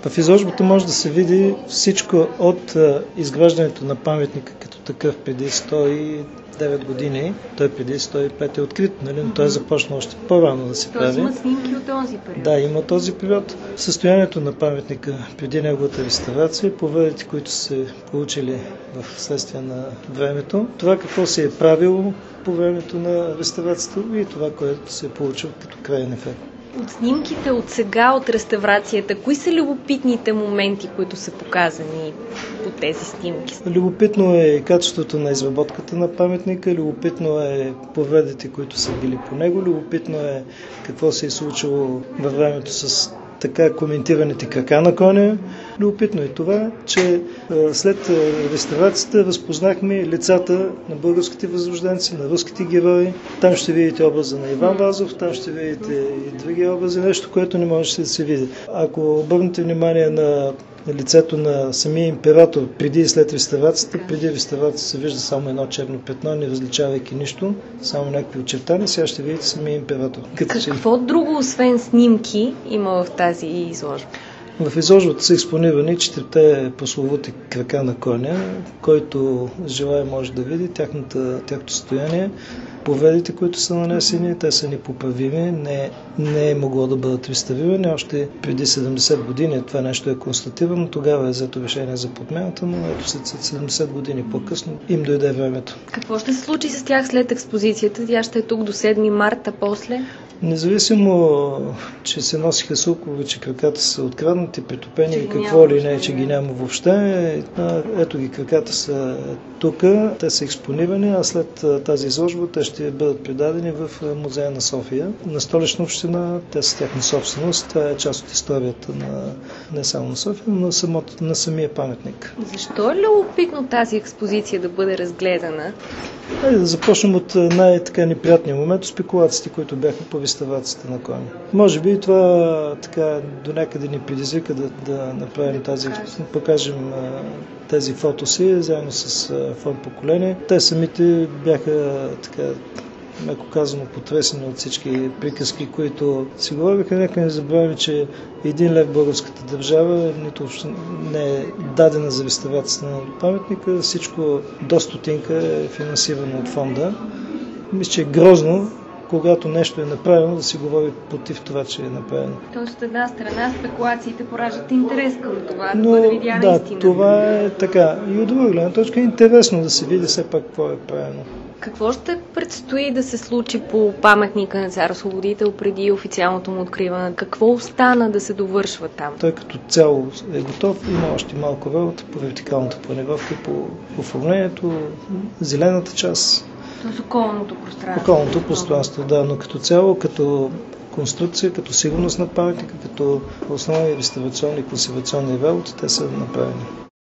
В изложбата може да се види всичко от изграждането на паметника като такъв преди 109 години. Той преди 105 е открит, нали? Но той е започнал още по-рано да се прави. Тоест има снимки от този период? Да, има този период. Състоянието на паметника преди неговата реставрация, поведите, които се получили в следствие на времето, това какво се е правило по времето на реставрацията и това, което се е получило като крайен ефект. От снимките от сега, от реставрацията, кои са любопитните моменти, които са показани по тези снимки? Любопитно е качеството на изработката на паметника, любопитно е повредите, които са били по него, любопитно е какво се е случило във времето с така коментираните крака на коня. Любопитно е това, че след реставрацията разпознахме лицата на българските възрожденци, на руските герои. Там ще видите образа на Иван Вазов, там ще видите и други образи, нещо, което не може да се види. Ако обърнете внимание на лицето на самия император преди и след реставрацията, преди реставрацията се вижда само едно черно петно, не различавайки нищо, само някакви очертания, сега ще видите самия император. Какво друго, освен снимки, има в тази изложба? В изложбата са експонирани 4 прословути крака на коня, който желая може да види тяхното състояние. Повредите, които са нанесени, те са непоправими, не е могло да бъдат реставрирани. Още преди 70 години това нещо е констатирано, тогава е взето решение за подмяната, но ето след 70 години по-късно им дойде времето. Какво ще се случи с тях след експозицията? Тя ще е тук до 7 марта, после? Независимо, че се носиха слухове, че краката са откраднати, притопени и какво ли не, че ги няма въобще. Ето ги, краката са тук, те са експонирани, а след тази изложба те ще бъдат предадени в музея на София. На Столична община, те са тяхна собственост. Това е част от историята не само на София, но на самия паметник. Защо е любопитно тази експозиция да бъде разгледана? Да започнем от най-така неприятния момент, спекулациите, които бяха по реставрацията на коня. Може би това така до някъде ни предизвика да направим тази експозиция, покажем тези фотоси заедно с фонд поколение. Те самите бяха така, меко казано, потресени от всички приказки, които си говориха. Нека не забравяме, че 1 лев българската държава нито не е дадена за реставрацията на паметника. Всичко до стотинка е финансирано от фонда. Мисля, че е грозно, когато нещо е направено, да се говори против това, че е направено. Тоест, от една страна спекулациите пораждат интерес към това, да бъде видяна истина. Да, това е така. И от друга гледна точка е интересно да се види все пак какво е правено. Какво ще предстои да се случи по паметника на цар Освободител преди официалното му откриване? Какво остана да се довършва там? Той като цяло е готов, има още малко работа по вертикалната планировка, по оформлението, зелената част. Тоест околното пространство. Околното пространство, да, но като цяло, като конструкция, като сигурност на паметника, като основни реставрационни и консервационни работи, те са направени.